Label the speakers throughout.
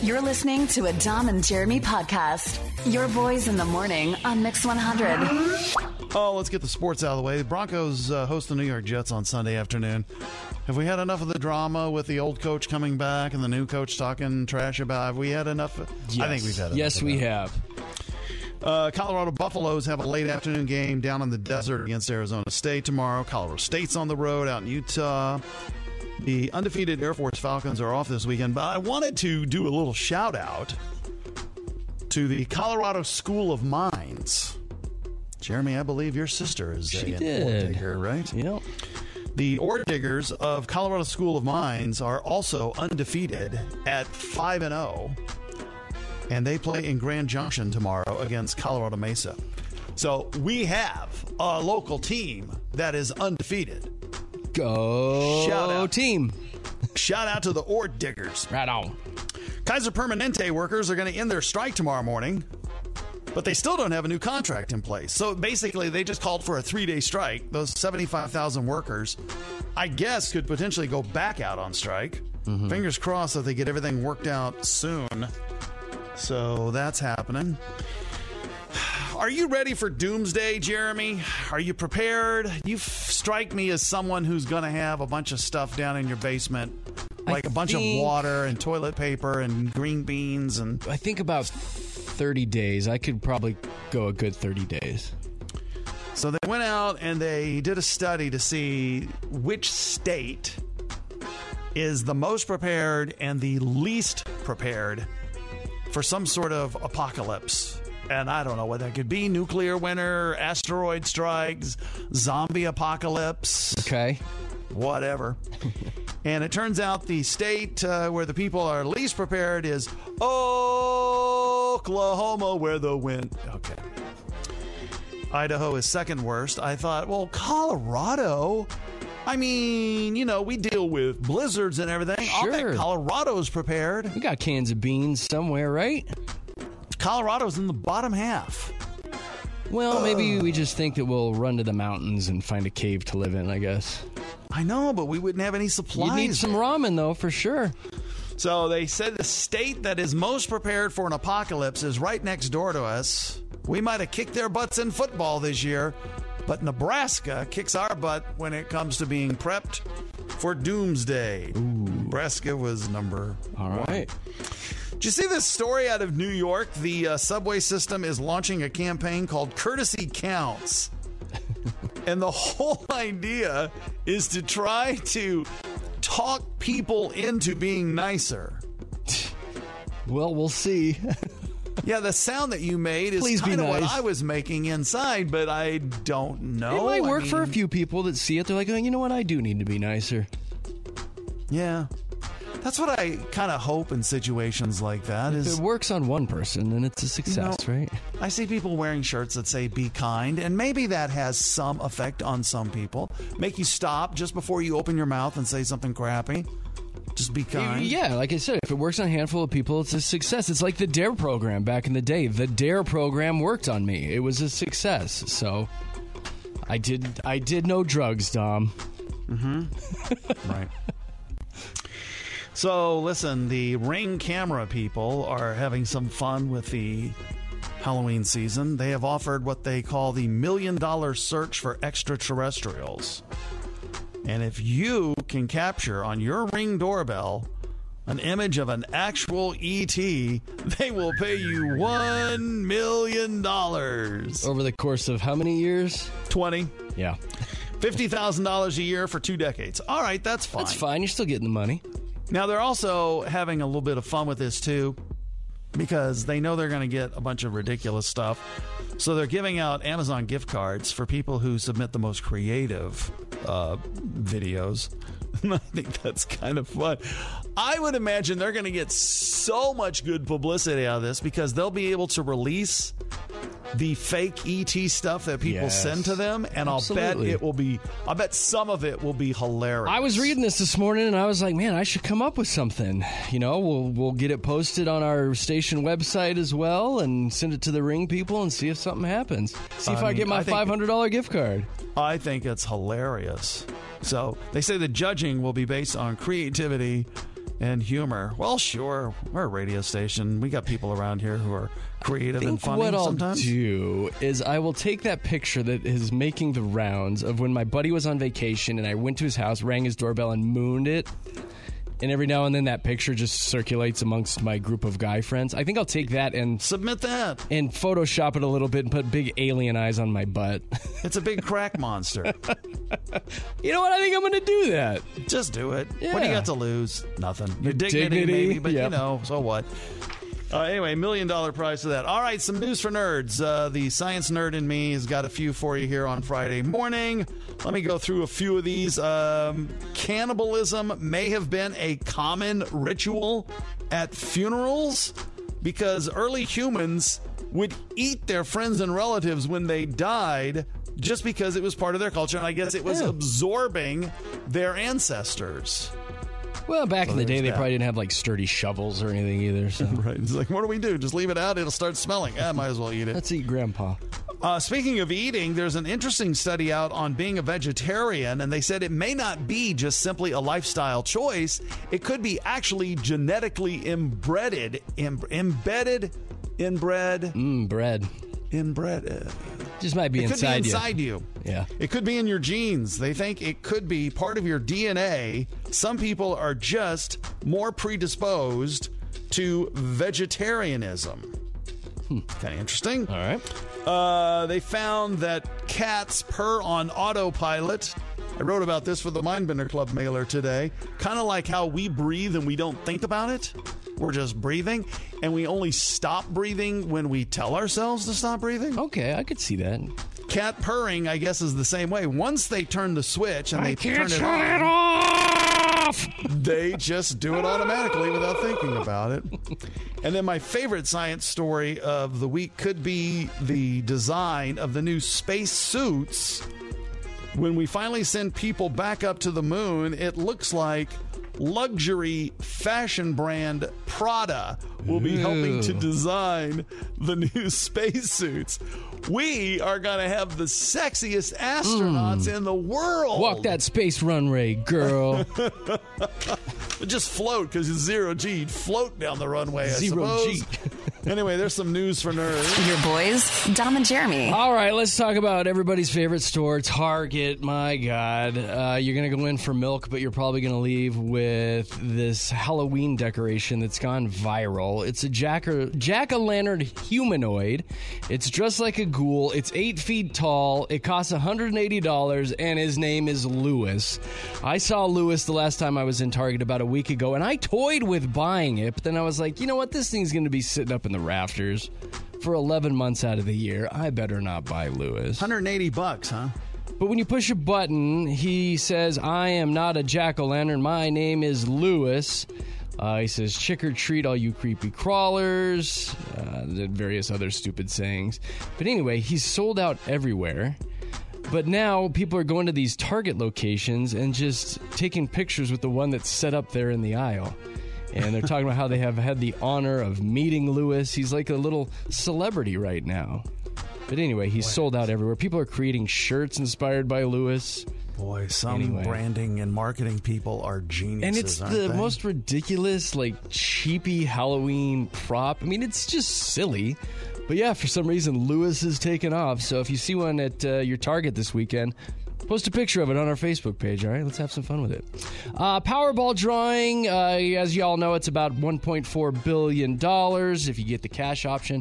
Speaker 1: You're listening to a Dom and Jeremy podcast. Your boys in the morning on Mix 100.
Speaker 2: Oh, let's get the sports out of the way. The Broncos host the New York Jets on Sunday afternoon. Have we had enough of the drama with the old coach coming back and the new coach talking trash about? Have we had enough?
Speaker 3: Yes.
Speaker 2: I think we've had enough.
Speaker 3: Yes, we have.
Speaker 2: Colorado Buffaloes have a late afternoon game down in the desert against Arizona State tomorrow. Colorado State's on the road out in Utah. The undefeated Air Force Falcons are off this weekend, but I wanted to do a little shout out to the Colorado School of Mines. Jeremy, I believe your sister is an ore digger, right?
Speaker 3: Yep.
Speaker 2: The ore diggers of Colorado School of Mines are also undefeated at 5-0, and they play in Grand Junction tomorrow against Colorado Mesa. So we have a local team that is undefeated.
Speaker 3: Go
Speaker 2: Shout out.
Speaker 3: team.
Speaker 2: Shout out to the ore diggers.
Speaker 3: Right on.
Speaker 2: Kaiser Permanente workers are going to end their strike tomorrow morning, but they still don't have a new contract in place. So basically, they just called for a 3-day strike. Those 75,000 workers, I guess, could potentially go back out on strike. Mm-hmm. Fingers crossed that they get everything worked out soon. So that's happening. Are you ready for doomsday, Jeremy? Are you prepared? You strike me as someone who's going to have a bunch of stuff down in your basement, like a bunch of water and toilet paper and green beans. And
Speaker 3: I think about 30 days. I could probably go a good 30 days.
Speaker 2: So they went out and they did a study to see which state is the most prepared and the least prepared for some sort of apocalypse. And I don't know what that could be. Nuclear winter, asteroid strikes, zombie apocalypse.
Speaker 3: Okay.
Speaker 2: Whatever. And it turns out the state where the people are least prepared is Oklahoma, where the wind... Okay. Idaho is second worst. I thought, well, Colorado... I mean, you know, we deal with blizzards and everything.
Speaker 3: Sure.
Speaker 2: I'll bet Colorado's prepared.
Speaker 3: We got cans of beans somewhere, right?
Speaker 2: Colorado's in the bottom half.
Speaker 3: Well, maybe we just think that we'll run to the mountains and find a cave to live in, I guess.
Speaker 2: I know, but we wouldn't have any supplies.
Speaker 3: You'd need some ramen, though, for sure.
Speaker 2: So they said the state that is most prepared for an apocalypse is right next door to us. We might have kicked their butts in football this year, but Nebraska kicks our butt when it comes to being prepped for doomsday. Ooh. Nebraska was number one.
Speaker 3: Right.
Speaker 2: Did you see this story out of New York? The subway system is launching a campaign called Courtesy Counts. And the whole idea is to try to talk people into being nicer.
Speaker 3: Well, we'll see.
Speaker 2: Yeah, the sound that you made is kind of what I was making inside, but I don't know.
Speaker 3: It might work for a few people that see it. They're like, oh, you know what? I do need to be nicer.
Speaker 2: Yeah. That's what I kind of hope in situations like that.
Speaker 3: If it works on one person, then it's a success, right?
Speaker 2: I see people wearing shirts that say be kind, and maybe that has some effect on some people. Make you stop just before you open your mouth and say something crappy. Just be kind.
Speaker 3: Yeah, like I said, if it works on a handful of people, it's a success. It's like the DARE program back in the day. The DARE program worked on me. It was a success. So I did no drugs, Dom.
Speaker 2: Mm-hmm. Right. So, listen, the Ring camera people are having some fun with the Halloween season. They have offered what they call the $1 million search for extraterrestrials. And if you can capture on your Ring doorbell an image of an actual ET, they will pay you $1 million.
Speaker 3: Over the course of how many years?
Speaker 2: 20.
Speaker 3: Yeah.
Speaker 2: $50,000 a year for 2 decades. All right, that's fine.
Speaker 3: That's fine. You're still getting the money.
Speaker 2: Now, they're also having a little bit of fun with this, too, because they know they're going to get a bunch of ridiculous stuff. So they're giving out Amazon gift cards for people who submit the most creative videos. I think that's kind of fun. I would imagine they're going to get so much good publicity out of this because they'll be able to release the fake ET stuff that people send to them, and
Speaker 3: Absolutely.
Speaker 2: I'll bet some of it will be hilarious.
Speaker 3: I was reading this morning, and I was like, man, I should come up with something. You know, we'll get it posted on our station website as well and send it to the Ring people and see if something happens. See if I get my $500 gift card.
Speaker 2: I think it's hilarious. So they say the judging will be based on creativity and humor. Well, sure, we're a radio station. We got people around here who are creative and funny
Speaker 3: what
Speaker 2: sometimes.
Speaker 3: I'll do is I will take that picture that is making the rounds of when my buddy was on vacation and I went to his house, rang his doorbell, and mooned it. And every now and then that picture just circulates amongst my group of guy friends. I think I'll take that and
Speaker 2: submit that
Speaker 3: and Photoshop it a little bit and put big alien eyes on my butt.
Speaker 2: It's a big crack monster.
Speaker 3: You know what? I think I'm going to do that.
Speaker 2: Just do it.
Speaker 3: Yeah.
Speaker 2: What do you got to lose? Nothing. Your
Speaker 3: dignity,
Speaker 2: maybe, but
Speaker 3: yep.
Speaker 2: So what? Anyway, $1 million prize for that. All right, some news for nerds. The science nerd in me has got a few for you here on Friday morning. Let me go through a few of these. Cannibalism may have been a common ritual at funerals because early humans would eat their friends and relatives when they died just because it was part of their culture. And I guess it was absorbing their ancestors.
Speaker 3: Well, back in the day, they probably didn't have like sturdy shovels or anything either. So.
Speaker 2: Right. It's like, what do we do? Just leave it out? It'll start smelling. Might as well eat it.
Speaker 3: Let's eat Grandpa.
Speaker 2: Speaking of eating, there's an interesting study out on being a vegetarian, and they said it may not be just simply a lifestyle choice. It could be actually genetically inbred.
Speaker 3: Just might be
Speaker 2: inside you.
Speaker 3: Yeah.
Speaker 2: It could be in your genes. They think it could be part of your DNA. Some people are just more predisposed to vegetarianism. Kind of interesting.
Speaker 3: All right.
Speaker 2: They found that cats purr on autopilot. I wrote about this for the Mindbender Club mailer today. Kind of like how we breathe and we don't think about it. We're just breathing, and we only stop breathing when we tell ourselves to stop breathing.
Speaker 3: Okay, I could see that.
Speaker 2: Cat purring, I guess, is the same way. Once they turn the switch and they turn it
Speaker 3: off,
Speaker 2: they just do it automatically without thinking about it. And then my favorite science story of the week could be the design of the new space suits. When we finally send people back up to the moon, it looks like luxury fashion brand Prada will be helping to design the new spacesuits. We are going to have the sexiest astronauts in the world.
Speaker 3: Walk that space runway, girl.
Speaker 2: Just float because it's zero G. Float down the runway, I
Speaker 3: Zero
Speaker 2: suppose.
Speaker 3: G.
Speaker 2: Anyway, there's some news for nerds.
Speaker 1: Your boys, Dom and Jeremy.
Speaker 3: All right, let's talk about everybody's favorite store, Target. My God. You're going to go in for milk, but you're probably going to leave with this Halloween decoration that's gone viral. It's a jack-o'-lantern humanoid. It's dressed like a ghoul. It's 8 feet tall. It costs $180, and his name is Lewis. I saw Lewis the last time I was in Target about a week ago, and I toyed with buying it, but then I was like, you know what? This thing's going to be sitting up in the rafters for 11 months out of the year. I better not buy Lewis.
Speaker 2: $180, huh?
Speaker 3: But when you push a button, he says, I am not a jack-o'-lantern. My name is Lewis. He says, trick or treat, all you creepy crawlers, various other stupid sayings. But anyway, he's sold out everywhere. But now people are going to these Target locations and just taking pictures with the one that's set up there in the aisle. And they're talking about how they have had the honor of meeting Lewis. He's like a little celebrity right now. But anyway, he's sold out everywhere. People are creating shirts inspired by Lewis.
Speaker 2: Boy, some branding and marketing people are geniuses,
Speaker 3: and it's the most ridiculous, like, cheapy Halloween prop. I mean, it's just silly. But yeah, for some reason, Lewis is taken off. So if you see one at your Target this weekend, post a picture of it on our Facebook page, all right? Let's have some fun with it. Powerball drawing, as you all know, it's about $1.4 billion. If you get the cash option,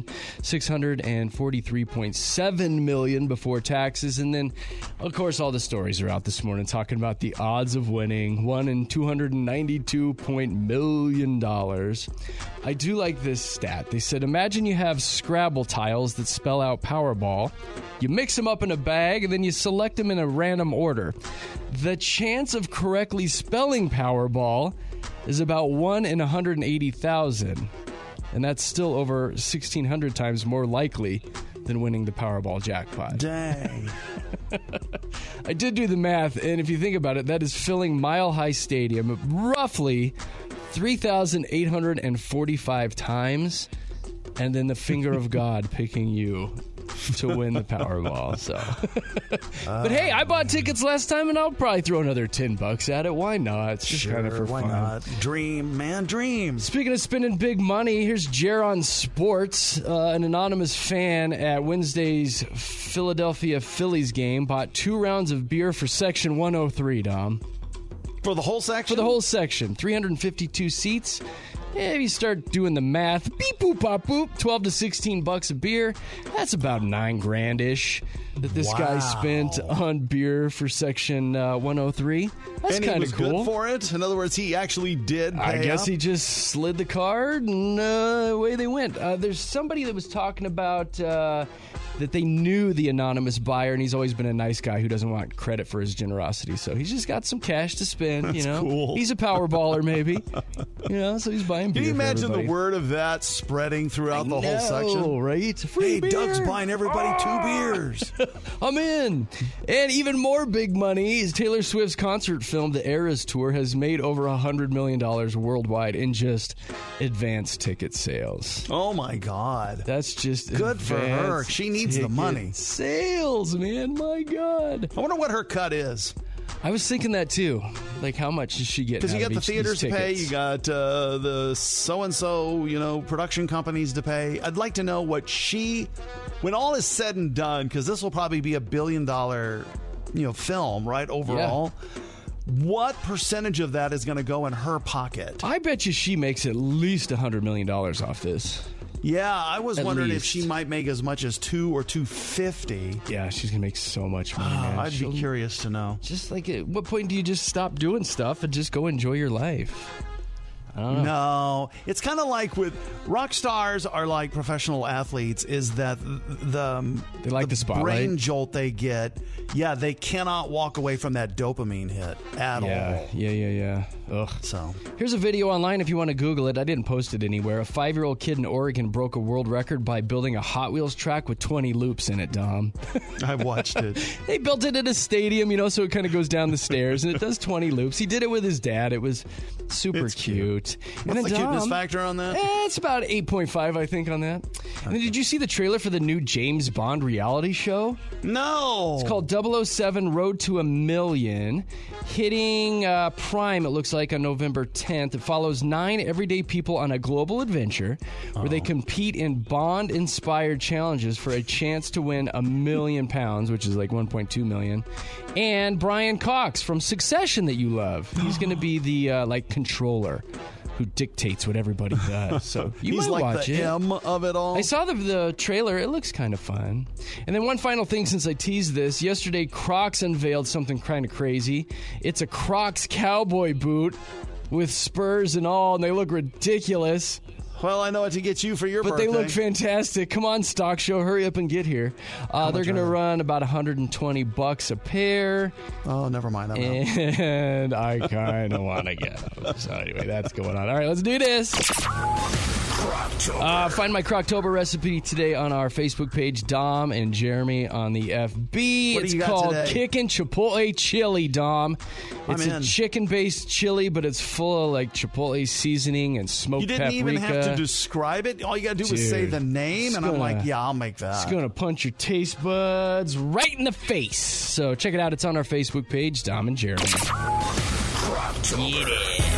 Speaker 3: $643.7 million before taxes. And then, of course, all the stories are out this morning talking about the odds of winning. 1 in $292 million. I do like this stat. They said, imagine you have Scrabble tiles that spell out Powerball. You mix them up in a bag, and then you select them in a random order. The chance of correctly spelling Powerball is about 1 in 180,000. And that's still over 1,600 times more likely than winning the Powerball jackpot.
Speaker 2: Dang.
Speaker 3: I did do the math, and if you think about it, that is filling Mile High Stadium roughly 3,845 times, and then the finger of God picking you. to win the Powerball. So, but hey, I bought tickets last time, and I'll probably throw another $10 at it. Why not? It's just kind of for
Speaker 2: why
Speaker 3: fun.
Speaker 2: Not? Dream, man, dream.
Speaker 3: Speaking of spending big money, here's Jer on sports. An anonymous fan at Wednesday's Philadelphia Phillies game bought 2 rounds of beer for Section 103, Dom.
Speaker 2: For the whole section?
Speaker 3: For the whole section. 352 seats. Yeah, if you start doing the math, beep, boop, pop, boop, $12 to $16 a beer. That's about $9,000-ish that this guy spent on beer for Section 103. That's kind of cool.
Speaker 2: Good for it. In other words, he actually did pay
Speaker 3: I guess
Speaker 2: up.
Speaker 3: he just slid the card and away they went. There's somebody that was talking about that they knew the anonymous buyer, and he's always been a nice guy who doesn't want credit for his generosity. So he's just got some cash to spend.
Speaker 2: That's cool.
Speaker 3: He's a power baller, maybe. So he's buying beer.
Speaker 2: Can you imagine
Speaker 3: for
Speaker 2: the word of that spreading throughout the whole section?
Speaker 3: Right?
Speaker 2: Hey,
Speaker 3: beer.
Speaker 2: Doug's buying everybody 2 beers.
Speaker 3: I'm in. And even more big money is Taylor Swift's concert film, The Eras Tour, has made over $100 million worldwide in just advanced ticket sales.
Speaker 2: Oh, my God.
Speaker 3: That's just
Speaker 2: good for her. She needs the money.
Speaker 3: Sales, man. My God.
Speaker 2: I wonder what her cut is.
Speaker 3: I was thinking that too. Like, how much does she get?
Speaker 2: Because you got the theaters to pay, you got the so-and-so, production companies to pay. I'd like to know what when all is said and done, because this will probably be $1 billion, film, right, overall. Yeah. What percentage of that is going to go in her pocket?
Speaker 3: I bet you she makes at least $100 million off this.
Speaker 2: Yeah, I was wondering if she might make as much as $2 or $250.
Speaker 3: Yeah, she's gonna make so much money, man.
Speaker 2: I'd be curious to know.
Speaker 3: Just like, at what point do you just stop doing stuff and just go enjoy your life? I don't know.
Speaker 2: No, it's kind of like with rock stars are like professional athletes. Is that
Speaker 3: they like the spotlight,
Speaker 2: brain jolt they get? Yeah, they cannot walk away from that dopamine hit at all.
Speaker 3: Yeah. Ugh.
Speaker 2: So
Speaker 3: here's a video online if you want to Google it. I didn't post it anywhere. A 5-year-old kid in Oregon broke a world record by building a Hot Wheels track with 20 loops in it, Dom.
Speaker 2: I watched it.
Speaker 3: They built it at a stadium, so it kind of goes down the stairs, and it does 20 loops. He did it with his dad. It was super cute.
Speaker 2: What's the cuteness factor on that?
Speaker 3: It's about 8.5, I think, on that. Okay. And then did you see the trailer for the new James Bond reality show?
Speaker 2: No.
Speaker 3: It's called 007 Road to a Million, hitting Prime, it looks like, on November 10th. It follows 9 everyday people on a global adventure where they compete in Bond-inspired challenges for a chance to win £1 million, which is like 1.2 million. And Brian Cox from Succession that you love. He's going to be the controller who dictates what everybody does. So
Speaker 2: He's
Speaker 3: might
Speaker 2: like
Speaker 3: watch
Speaker 2: the
Speaker 3: it.
Speaker 2: M of it all.
Speaker 3: I saw the trailer. It looks kind of fun. And then one final thing since I teased this. Yesterday, Crocs unveiled something kind of crazy. It's a Crocs cowboy boot with spurs and all, and they look ridiculous.
Speaker 2: Well, I know what to get you for your birthday.
Speaker 3: But they look fantastic. Come on, Stock Show. Hurry up and get here. They're going to run about $120 a pair.
Speaker 2: Oh, never mind.
Speaker 3: And I kind of want to get them. So anyway, that's going on. All right, let's do this. Find my Croctober recipe today on our Facebook page, Dom and Jeremy on the FB. It's called Kickin' Chipotle Chili, Dom. It's a chicken-based chili, but it's full of like Chipotle seasoning and smoked paprika.
Speaker 2: You didn't even have to describe it. All you got to do was say the name, and I'm like, yeah, I'll make that.
Speaker 3: It's going to punch your taste buds right in the face. So check it out. It's on our Facebook page, Dom and Jeremy.
Speaker 4: Croctober.